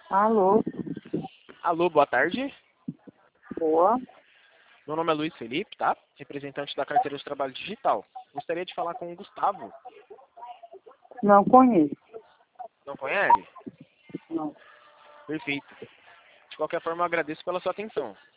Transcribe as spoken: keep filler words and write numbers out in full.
Alô? Alô, boa tarde. Boa. Meu nome é Luiz Felipe, tá? Representante da carteira de trabalho digital. Gostaria de falar com o Gustavo. Não conheço. Não conhece? Não. Perfeito. De qualquer forma, eu agradeço pela sua atenção.